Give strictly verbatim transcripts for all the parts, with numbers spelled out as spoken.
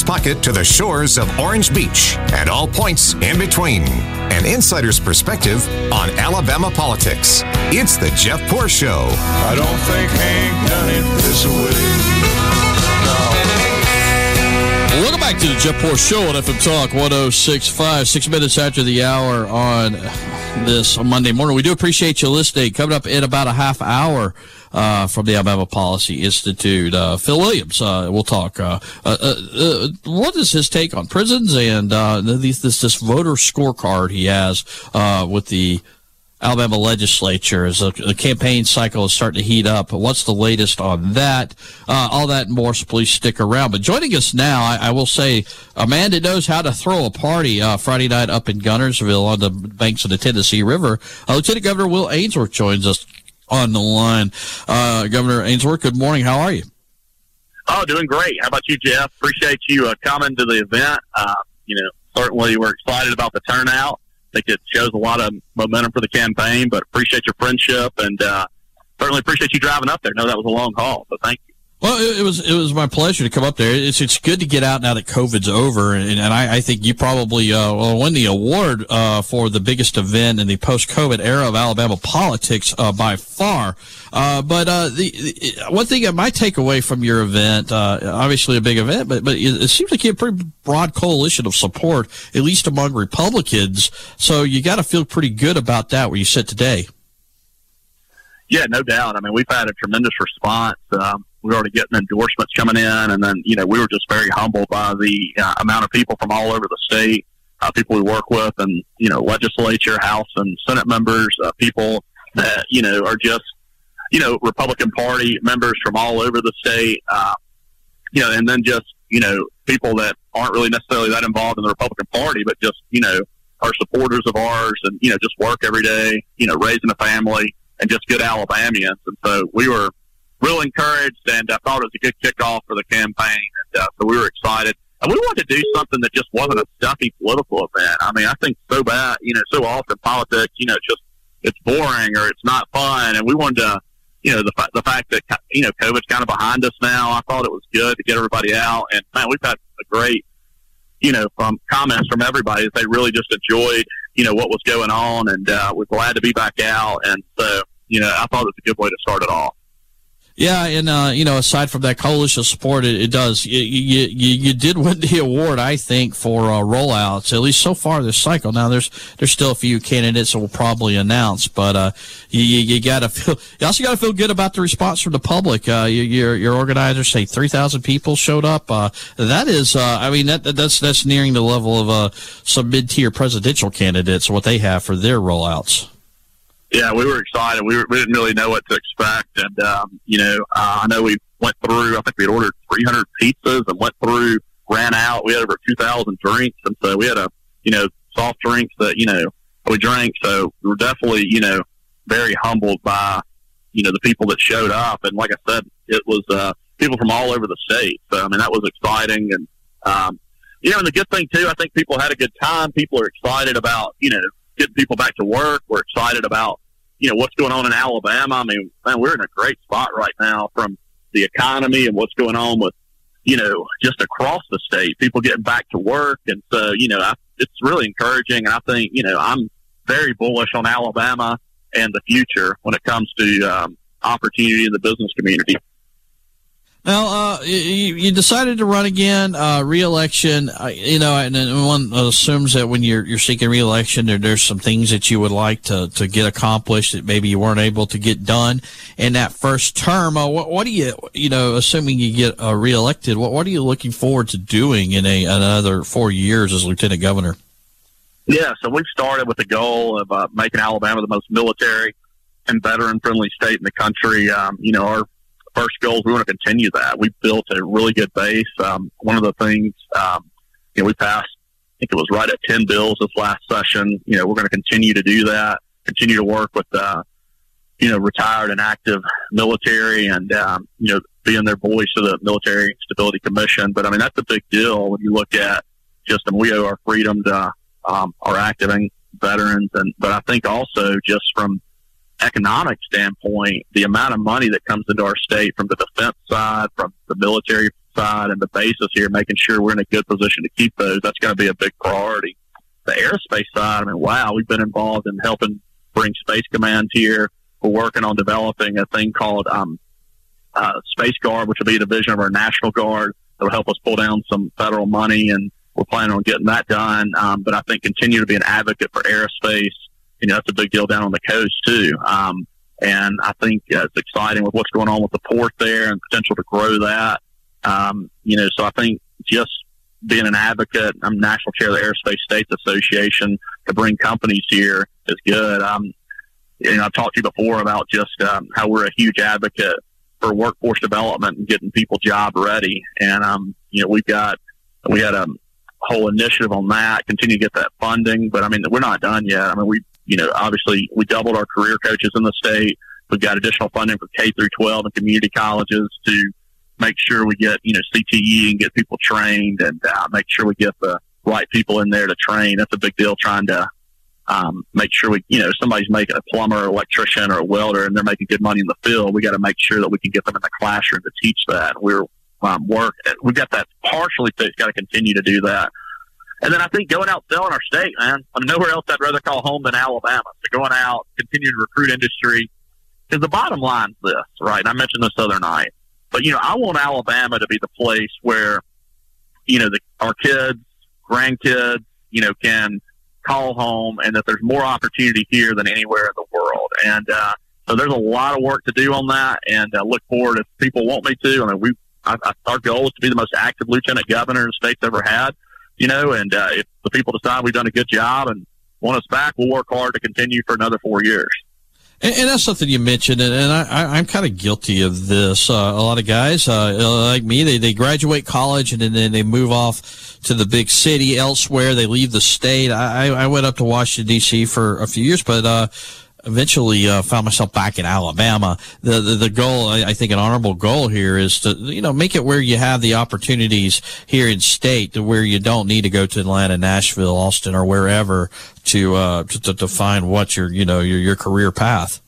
pocket to the shores of Orange Beach and all points in between. An insider's perspective on Alabama politics. It's the Jeff Poor Show. I don't think Hank done it this way. Welcome back to the Jeff Poor Show on F M Talk one oh six point five, six minutes after the hour on this Monday morning. We do appreciate you listening. Coming up in about a half hour uh, from the Alabama Policy Institute, uh, Phil Williams. Uh, we'll talk. Uh, uh, uh, what is his take on prisons and uh, this, this this voter scorecard he has uh, with the Alabama legislature as the, the campaign cycle is starting to heat up. What's the latest on that? Uh, all that and more, so please stick around. But joining us now, I, I will say, a man that knows how to throw a party uh, Friday night up in Guntersville on the banks of the Tennessee River. Uh, Lieutenant Governor Will Ainsworth joins us on the line. Uh, Governor Ainsworth, good morning. How are you? Oh, doing great. How about you, Jeff? Appreciate you uh, coming to the event. Uh, you know, certainly we're excited about the turnout. I think it shows a lot of momentum for the campaign, but appreciate your friendship and uh, certainly appreciate you driving up there. I know that was a long haul, so thank you. Well, it, it was it was my pleasure to come up there. It's it's good to get out now that COVID's over, and, and I, I think you probably uh, will win the award uh, for the biggest event in the post-COVID era of Alabama politics uh, by far. Uh, but uh, the, the one thing that my takeaway from your event, uh, obviously a big event, but but it, it seems like you have a pretty broad coalition of support, at least among Republicans. So you got to feel pretty good about that where you sit today. Yeah, no doubt. I mean, we've had a tremendous response. Um, we were already getting endorsements coming in, and then, you know, we were just very humbled by the uh, amount of people from all over the state, uh, people we work with, and, you know, legislature, House and Senate members, uh, people that, you know, are just, you know, Republican Party members from all over the state, uh, you know, and then just, you know, people that aren't really necessarily that involved in the Republican Party, but just, you know, are supporters of ours and, you know, just work every day, you know, raising a family and just good Alabamians. And so we were real encouraged, and I thought it was a good kickoff for the campaign. And uh, so we were excited. And we wanted to do something that just wasn't a stuffy political event. I mean, I think so bad, you know, so often politics, you know, it's just, it's boring or it's not fun. And we wanted to, you know, the, fa- the fact that, you know, COVID's kind of behind us now, I thought it was good to get everybody out. And, man, we've had a great, you know, from comments from everybody that they really just enjoyed, you know, what was going on. And uh, we're glad to be back out. And so, you know, I thought it was a good way to start it off. Yeah, and, uh, you know, aside from that coalition support, it, it does. You, you, you did win the award, I think, for uh, rollouts, at least so far this cycle. Now, there's there's still a few candidates that we'll probably announce, but uh, you, you, you got to feel, you also got to feel good about the response from the public. Uh, you, your your organizers say three thousand people showed up. Uh, that is, uh, I mean, that that's that's nearing the level of uh, some mid-tier presidential candidates, what they have for their rollouts. Yeah, we were excited. We, were, we didn't really know what to expect. And, um, you know, uh, I know we went through, I think we had ordered three hundred pizzas and went through, ran out. We had over two thousand drinks. And so we had a, you know, soft drinks that, you know, we drank. So we were definitely, you know, very humbled by, you know, the people that showed up. And like I said, it was uh, people from all over the state. So, I mean, that was exciting. And, um, you know, and the good thing, too, I think people had a good time. People are excited about, you know, getting people back to work. We're excited about, you know, what's going on in Alabama. I mean, man, we're in a great spot right now from the economy and what's going on with, you know, just across the state, people getting back to work. And so, you know, I, it's really encouraging. And I think, you know, I'm very bullish on Alabama and the future when it comes to um, opportunity in the business community. Now, uh, you, you decided to run again, uh, re-election, uh, you know, and, and one assumes that when you're, you're seeking re-election, there, there's some things that you would like to, to get accomplished that maybe you weren't able to get done in that first term. Uh, what, what do you, you know, assuming you get uh, re-elected, what, what are you looking forward to doing in a, another four years as lieutenant governor? Yeah, so we've started with the goal of uh, making Alabama the most military and veteran-friendly state in the country. Um, you know, our first goals, we want to continue that. We built a really good base. Um, one of the things, um, you know, we passed, I think it was right at ten bills this last session. You know, we're going to continue to do that, continue to work with, uh, you know, retired and active military and, um, you know, being their voice to the Military Stability Commission. But, I mean, that's a big deal when you look at just, and we owe our freedom to um, our active veterans. And But I think also just from economic standpoint, the amount of money that comes into our state from the defense side, from the military side and the bases here, making sure we're in a good position to keep those. That's going to be a big priority. The aerospace side, I mean, wow, we've been involved in helping bring Space Command here. We're working on developing a thing called um, uh, Space Guard, which will be a division of our National Guard. It'll help us pull down some federal money, and we're planning on getting that done. Um, but I think continue to be an advocate for aerospace. You know, that's a big deal down on the coast, too. Um, and I think uh, it's exciting with what's going on with the port there and potential to grow that. Um, you know, so I think just being an advocate, I'm national chair of the Aerospace States Association, to bring companies here is good. Um, you know, I've talked to you before about just um, how we're a huge advocate for workforce development and getting people job ready. And, um, you know, we've got, we had a whole initiative on that, continue to get that funding. But, I mean, we're not done yet. I mean, we, you know, obviously we doubled our career coaches in the state. We've got additional funding for K through twelve and community colleges to make sure we get, you know, C T E and get people trained, and uh, make sure we get the right people in there to train. That's a big deal, trying to um, make sure we, you know, somebody's making a plumber or electrician or a welder and they're making good money in the field. We got to make sure that we can get them in the classroom to teach that. We're um, work. We've got that partially fixed. Got to continue to do that. And then I think going out selling our state, man. I mean, nowhere else I'd rather call home than Alabama. So going out, continuing to recruit industry. Because the bottom line is this, right? And I mentioned this the other night. But, you know, I want Alabama to be the place where, you know, the, our kids, grandkids, you know, can call home, and that there's more opportunity here than anywhere in the world. And uh, so there's a lot of work to do on that, and uh, look forward if people want me to. I mean, we I, I, our goal is to be the most active lieutenant governor the state's ever had, you know, and uh, if the people decide we've done a good job and want us back, we'll work hard to continue for another four years. And, and that's something you mentioned, and, and I, I, I'm kind of guilty of this. Uh, a lot of guys, uh, like me, they, they graduate college and then, then they move off to the big city elsewhere. They leave the state. I, I went up to Washington, D C for a few years, but uh, eventually uh, found myself back in Alabama. The, the, the goal, I, I think an honorable goal here is to, you know, make it where you have the opportunities here in state to where you don't need to go to Atlanta, Nashville, Austin, or wherever to, uh, to, to find what your, you know, your, your career path.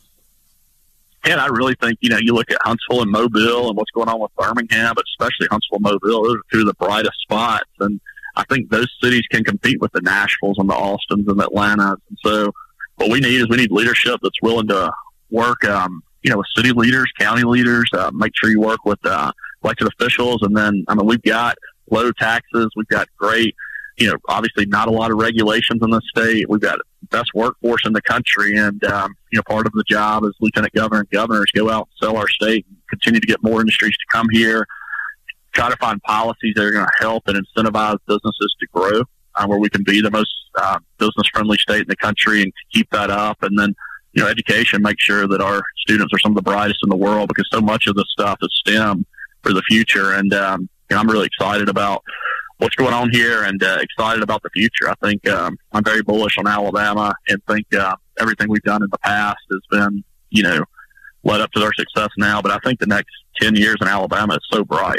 And I really think, you know, you look at Huntsville and Mobile and what's going on with Birmingham, but especially Huntsville and Mobile, those are two of the brightest spots. And I think those cities can compete with the Nashvilles and the Austins and the Atlantas. And so what we need is we need leadership that's willing to work, um, you know, with city leaders, county leaders, uh, make sure you work with uh, elected officials. And then, I mean, we've got low taxes. We've got great, you know, obviously not a lot of regulations in the state. We've got the best workforce in the country. And, um, you know, part of the job as lieutenant governor and governors go out and sell our state and continue to get more industries to come here, try to find policies that are going to help and incentivize businesses to grow, uh, where we can be the most uh, business-friendly state in the country and keep that up. And then, you know, education, make sure that our students are some of the brightest in the world, because so much of this stuff is STEM for the future. And, um, you know, I'm really excited about what's going on here and uh, excited about the future. I think um, I'm very bullish on Alabama, and think uh, everything we've done in the past has been, you know, led up to their success now. But I think the next ten years in Alabama is so bright.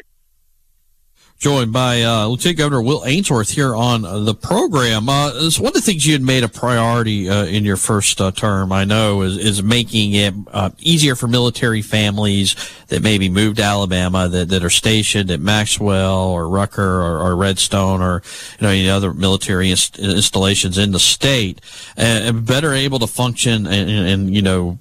Joined by uh, Lieutenant Governor Will Ainsworth here on uh, the program. Uh, it's one of the things you had made a priority uh, in your first uh, term, I know, is, is making it uh, easier for military families that maybe moved to Alabama, that, that are stationed at Maxwell or Rucker or, or Redstone or, you know, any other military inst- installations in the state, and, and better able to function and, and, and you know,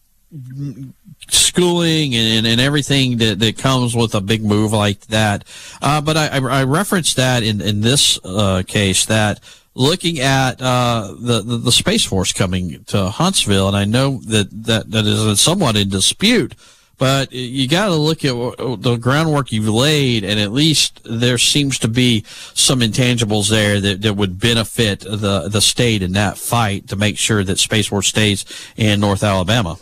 schooling and, and everything that, that comes with a big move like that. Uh, but I, I referenced that in, in this uh, case, that looking at uh, the, the, the Space Force coming to Huntsville, and I know that, that, that is somewhat in dispute, but you got to look at the groundwork you've laid, and at least there seems to be some intangibles there that, that would benefit the, the state in that fight to make sure that Space Force stays in North Alabama.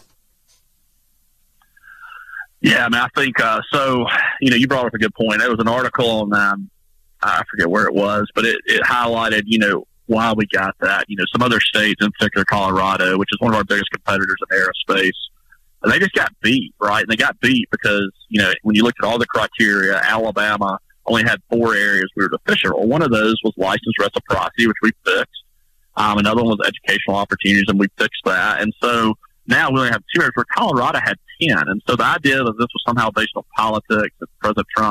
Yeah, I mean, I think uh, so. You know, you brought up a good point. There was an article on, um, I forget where it was, but it, it highlighted, you know, why we got that. You know, some other states, in particular Colorado, which is one of our biggest competitors in aerospace, and they just got beat, right? And they got beat because, you know, when you looked at all the criteria, Alabama only had four areas we were deficient. Well, one of those was license reciprocity, which we fixed. Um, another one was educational opportunities, and we fixed that. And so now we only have two areas where Colorado had ten. And so the idea that this was somehow based on politics, that President Trump,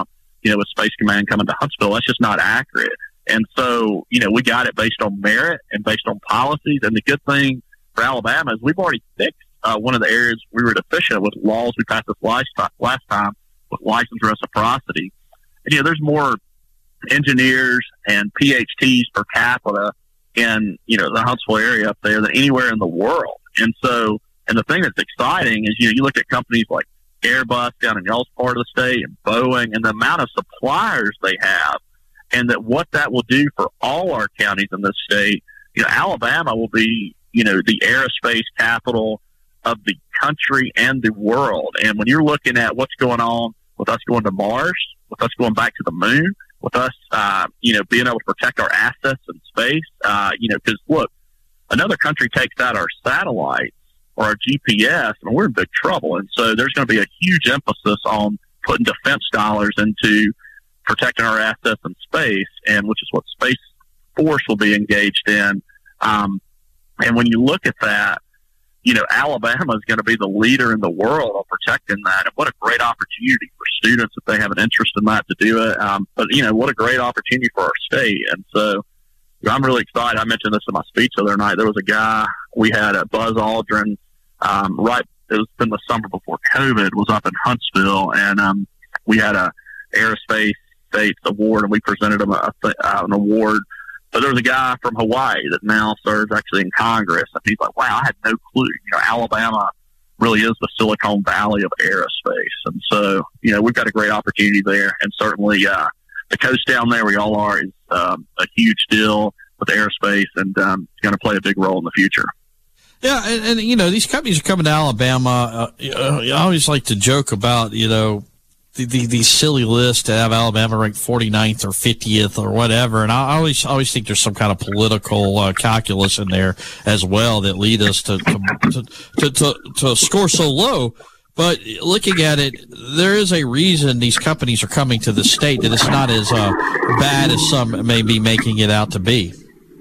you know, with Space Command coming to Huntsville. That's just not accurate. And so, you know, we got it based on merit and based on policies. And the good thing for Alabama is we've already fixed uh, one of the areas we were deficient with laws we passed this last, last time with license reciprocity. And, you know, there's more engineers and P H Ds per capita in, you know, the Huntsville area up there than anywhere in the world. And so, and the thing that's exciting is, you know, you look at companies like Airbus down in y'all's part of the state and Boeing and the amount of suppliers they have, and that what that will do for all our counties in this state. You know, Alabama will be, you know, the aerospace capital of the country and the world. And when you're looking at what's going on with us going to Mars, with us going back to the moon, with us, uh, you know, being able to protect our assets in space, uh, you know, because look, another country takes out our satellites or our G P S, and we're in big trouble. And so there's going to be a huge emphasis on putting defense dollars into protecting our assets in space, and which is what Space Force will be engaged in. Um, and when you look at that, you know, Alabama is going to be the leader in the world on protecting that. And what a great opportunity for students if they have an interest in that to do it. Um, but, you know, what a great opportunity for our state. And so you know, I'm really excited. I mentioned this in my speech the other night. There was a guy we had at Buzz Aldrin, um, right, it was in the summer before COVID, was up in Huntsville, and um, we had a aerospace States award, and we presented him a, a, an award. But there was a guy from Hawaii that now serves actually in Congress, and he's like, wow, I had no clue. You know, Alabama really is the Silicon Valley of aerospace. And so, you know, we've got a great opportunity there, and certainly uh, the coast down there where y'all are is um, a huge deal with aerospace, and um, it's going to play a big role in the future. Yeah, and, and you know, these companies are coming to Alabama. Uh, I always like to joke about, you know, The, the, these silly lists to have Alabama ranked forty-ninth or fiftieth or whatever. And I always, always think there's some kind of political uh, calculus in there as well that lead us to, to, to, to, to, to score so low. But looking at it, there is a reason these companies are coming to the state, that it's not as uh, bad as some may be making it out to be.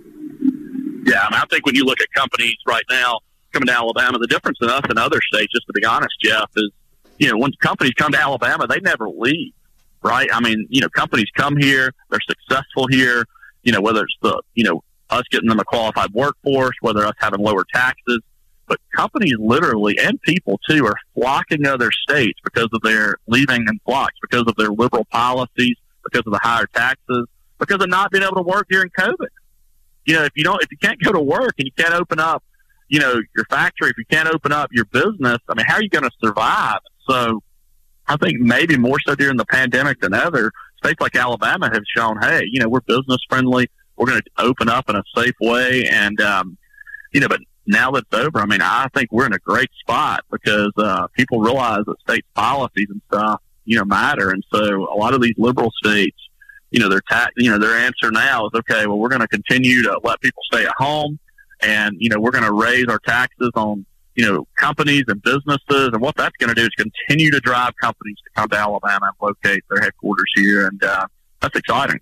Yeah, I mean, I think when you look at companies right now coming to Alabama, the difference in us and other states, just to be honest, Jeff, is, you know, when companies come to Alabama, they never leave, right? I mean, you know, companies come here, they're successful here, you know, whether it's the, you know, us getting them a qualified workforce, whether us having lower taxes, but companies literally, and people too, are flocking to other states because of their leaving in flocks, because of their liberal policies, because of the higher taxes, because of not being able to work during COVID. You know, if you don't, if you can't go to work and you can't open up, you know, your factory, if you can't open up your business, I mean, how are you going to survive? So I think maybe more so during the pandemic than other states like Alabama have shown, hey, you know, we're business friendly. We're going to open up in a safe way. And, um, you know, but now that's over, I mean, I think we're in a great spot because uh, people realize that state policies and stuff, you know, matter. And so a lot of these liberal states, you know, their ta- you know, their answer now is, okay, well, we're going to continue to let people stay at home. And, you know, we're going to raise our taxes on, you know, companies and businesses. And what that's going to do is continue to drive companies to come to Alabama and locate their headquarters here. And uh, that's exciting.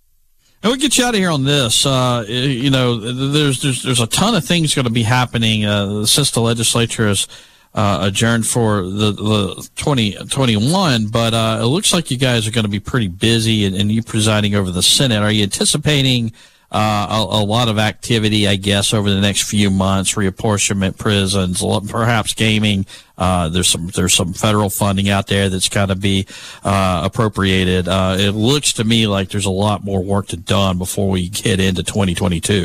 And we'll get you out of here on this. Uh, you know, there's, there's, there's a ton of things going to be happening uh, since the legislature has uh, adjourned for the, the twenty twenty-one. But uh, it looks like you guys are going to be pretty busy, and, and you presiding over the Senate. Are you anticipating Uh, a, a lot of activity, I guess, over the next few months? Reapportionment, prisons, perhaps gaming. Uh, there's some there's some federal funding out there that's got to be uh, appropriated. Uh, it looks to me like there's a lot more work to done before we get into twenty twenty-two.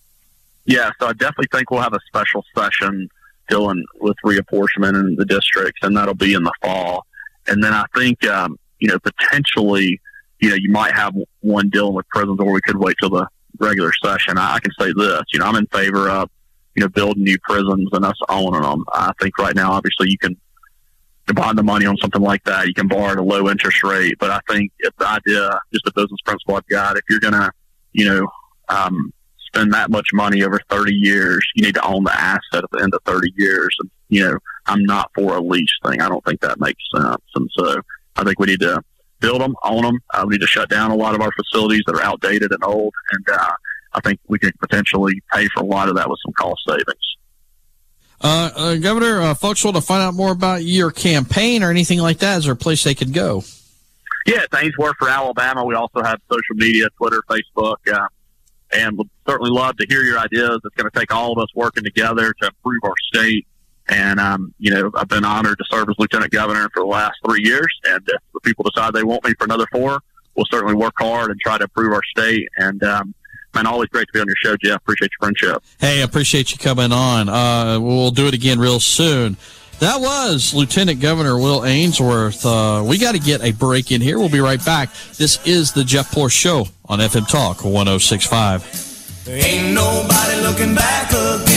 Yeah, so I definitely think we'll have a special session dealing with reapportionment in the districts, and that'll be in the fall. And then I think, um, you know, potentially, you know, you might have one dealing with prisons, or we could wait till the regular session. I, I can say this, you know, I'm in favor of, you know, building new prisons and us owning them. I think right now, obviously, you can bond the money on something like that. You can borrow at a low interest rate. But I think if the idea, just a business principle I've got, if you're going to, you know, um, spend that much money over thirty years, you need to own the asset at the end of thirty years. And, you know, I'm not for a lease thing. I don't think that makes sense. And so I think we need to build them, own them. Uh, we need to shut down a lot of our facilities that are outdated and old. And uh, I think we can potentially pay for a lot of that with some cost savings. Uh, uh, Governor, uh, folks want to find out more about your campaign or anything like that. Is there a place they could go? Yeah, it's Ainsworth for Alabama. We also have social media, Twitter, Facebook, uh, and would certainly love to hear your ideas. It's going to take all of us working together to improve our state. And, um, you know, I've been honored to serve as lieutenant governor for the last three years. And if the people decide they want me for another four, we'll certainly work hard and try to improve our state. And, um, man, always great to be on your show, Jeff. Appreciate your friendship. Hey, I appreciate you coming on. Uh, we'll do it again real soon. That was Lieutenant Governor Will Ainsworth. Uh, we got to get a break in here. We'll be right back. This is the Jeff Poor Show on F M Talk one oh six point five. There ain't nobody looking back again.